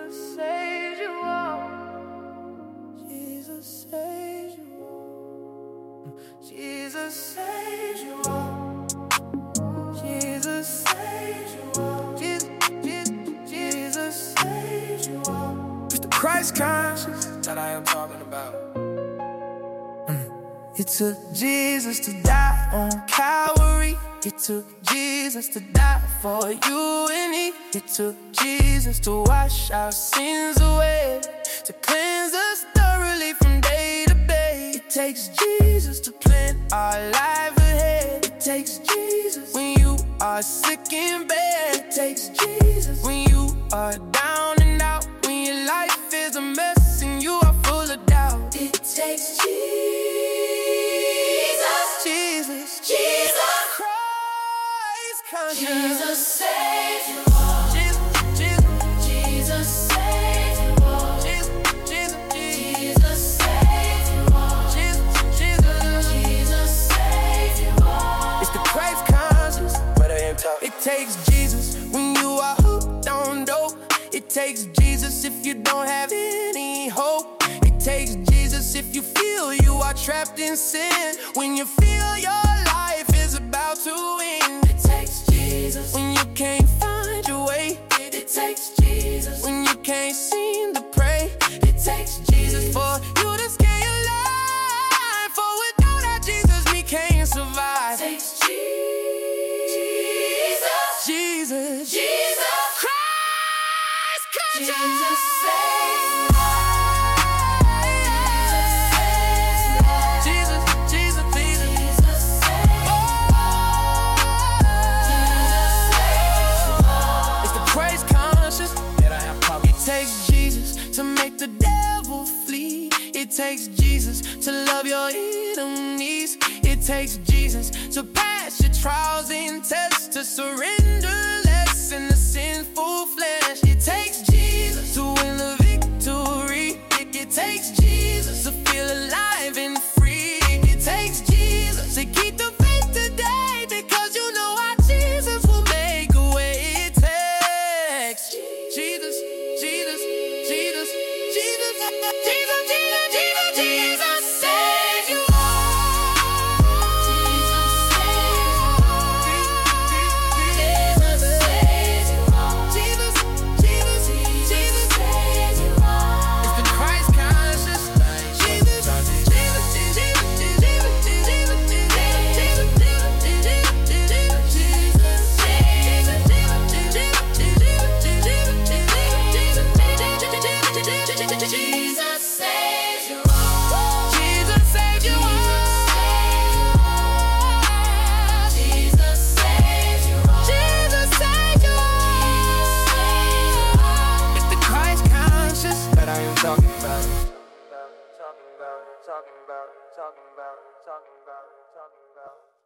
Jesus saves you all. Jesus saves you all. Jesus saves you all. Jesus saves you all. Jesus saves you all. It's the Christ conscious that I am talking about. It took Jesus to die on Calvary. It took Jesus to die for you and me. It took Jesus to wash our sins away, to cleanse us thoroughly from day to day. It takes Jesus to plan our life ahead. It takes Jesus when you are sick in bed. It takes Jesus when you are down and out, when your life is a mess and you are full of doubt. It takes Jesus, Christ conscious. Jesus saves you all. Jesus saves you all. Jesus saves you all. Jesus saves you all. It's the Christ conscious, but I am talking. It takes Jesus when you are hooked on dope. It takes Jesus if you don't have any hope. It takes Jesus if you feel you are trapped in sin, when you feel your life is about to end. It takes Jesus when you can't find your way. It takes Jesus when you can't seem to pray. It takes Jesus for you to stay alive, for without that Jesus we can't survive. It takes Jesus, Christ conscious. Jesus saves you. It takes Jesus to make the devil flee. It takes Jesus to love your enemies. It takes Jesus to pass your trials and tests, to surrender less in the sinful flesh. It takes Jesus to win the victory. It takes Jesus to feel alive and free. It takes Jesus to keep the faith today, because you know our Jesus will make a way. It takes Jesus. Jesus saves you all. Jesus saves you all. Jesus saves you all. It's the Christ conscious. Jesus Jesus saves you all. Jesus saves you all. Jesus saves you all. Jesus saves you all. It's the Christ conscious that I am talking about. Talking about.